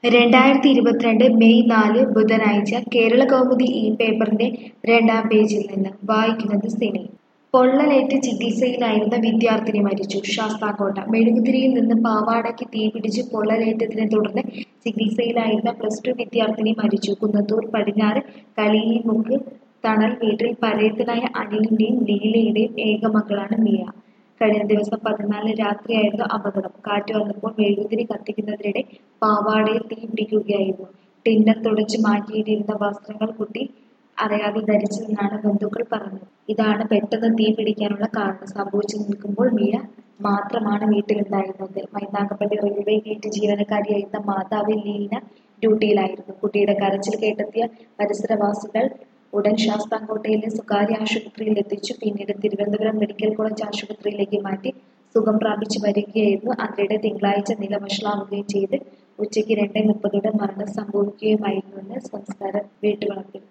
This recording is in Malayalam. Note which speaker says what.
Speaker 1: 2022 മെയ് 4 ബുധനാഴ്ച കേരളകൗമുദി ഈ പേപ്പറിന്റെ 2-ാം പേജിൽ നിന്ന് വായിക്കുന്നത് സിനി. പൊള്ളലേറ്റ് ചികിത്സയിലായിരുന്ന വിദ്യാർത്ഥിനി മരിച്ചു. ശാസ്താംകോട്ട. മെഴുകുതിരിയിൽ നിന്ന് പാവാടയ്ക്ക് തീപിടിച്ച് പൊള്ളലേറ്റതിനെ തുടർന്ന് ചികിത്സയിലായിരുന്ന +2 വിദ്യാർത്ഥിനി മരിച്ചു. കുന്നത്തൂർ പടിഞ്ഞാറ് കളിയിൽമുക്ക് തണൽ വീട്ടിൽ പരേതനായ അനിലിന്റെയും ലീലയുടെയും ഏക മകളാണ് മിയ. കഴിഞ്ഞ ദിവസം 14 രാത്രിയായിരുന്നു അപകടം. കാറ്റ് വന്നപ്പോൾ മെഴുകുതിരി കത്തിക്കുന്നതിനിടെ പാവാടയിൽ തീ പിടിക്കുകയായിരുന്നു. ടിന്നർ തുടച്ചു മാറ്റിയിട്ടിരുന്ന വസ്ത്രങ്ങൾ കുട്ടി അറിയാതെ ധരിച്ചതെന്നാണ് ബന്ധുക്കൾ പറഞ്ഞത്. ഇതാണ് പെട്ടെന്ന് തീ പിടിക്കാനുള്ള കാരണം. സംഭവിച്ചു നിൽക്കുമ്പോൾ മിയ മാത്രമാണ് വീട്ടിലുണ്ടായിരുന്നത്. മൈനാഗപ്പള്ളി റെയിൽവേ ഗേറ്റ് ജീവനക്കാരിയായിരുന്ന മാതാവ് ലീന ഡ്യൂട്ടിയിലായിരുന്നു. കുട്ടിയുടെ കരച്ചിൽ കേട്ടെത്തിയ പരിസരവാസികൾ ഉടൻ ശാസ്താംകോട്ടയിലെ സ്വകാര്യ ആശുപത്രിയിൽ എത്തിച്ചു. പിന്നീട് തിരുവനന്തപുരം മെഡിക്കൽ കോളേജ് ആശുപത്രിയിലേക്ക് മാറ്റി. സുഖം പ്രാപിച്ചു വരികയായിരുന്നു. അതിനിടെ തിങ്കളാഴ്ച നില വഷളാവുകയും ചെയ്ത് ഉച്ചയ്ക്ക് 2:30 മരണം സംഭവിക്കുകയുമായിരുന്നുവെന്ന് സംസ്കാരം വീട്ടുവളപ്പിൽ.